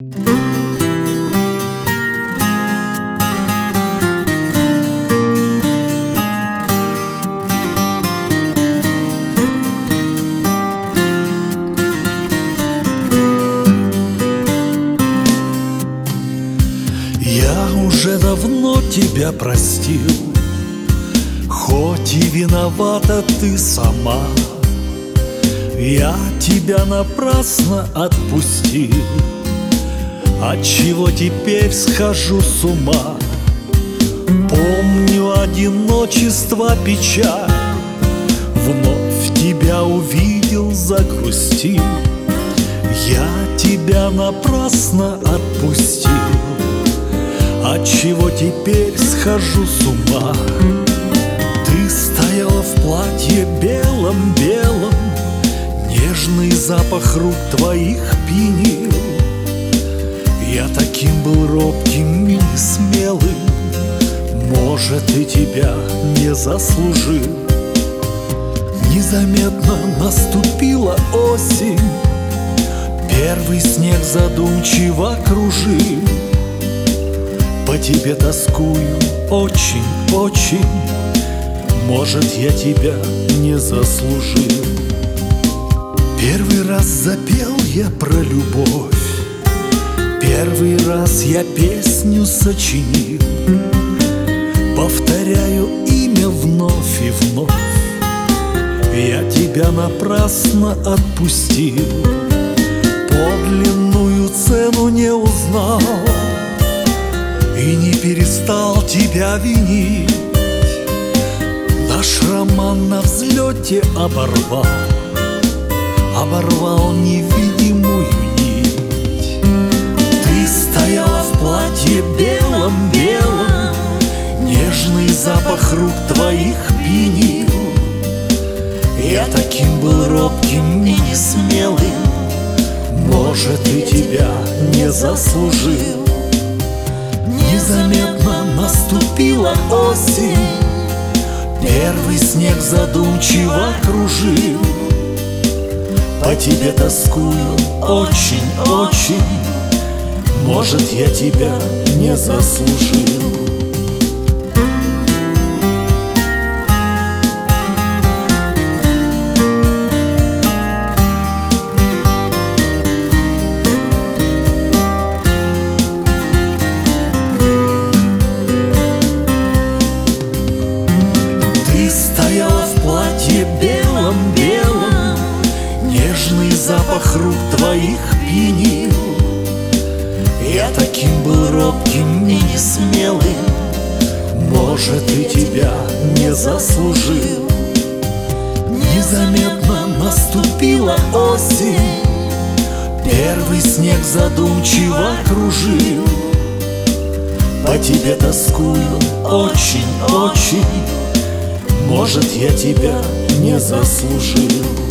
Я уже давно тебя простил, хоть и виновата ты сама. Я тебя напрасно отпустил, отчего теперь схожу с ума. Помню одиночество, печаль, вновь тебя увидел, загрустил. Я тебя напрасно отпустил, отчего теперь схожу с ума. Ты стояла в платье белом-белом, нежный запах рук твоих пьянил. Я таким был робким и смелым, может, и тебя не заслужил. Незаметно наступила осень, первый снег задумчиво кружил. По тебе тоскую очень-очень, может, я тебя не заслужил. Первый раз запел я про любовь, первый раз я песню сочинил. Повторяю имя вновь и вновь, я тебя напрасно отпустил. Подлинную цену не узнал и не перестал тебя винить. Наш роман на взлете оборвал невидимую нить. Ты стояла в платье белом-белом, нежный запах рук твоих пьянил. Я таким был робким и несмелым, может, и тебя не заслужил. Незаметно наступила осень, первый снег задумчиво кружил. По тебе тоскую очень-очень, может, я тебя не заслужил. Стояла в платье белом-белом, нежный запах рук твоих пьянил. Я таким был робким и несмелым, может, и тебя не заслужил. Незаметно наступила осень, первый снег задумчиво кружил. По тебе тоскую очень-очень, может, я тебя не заслужил.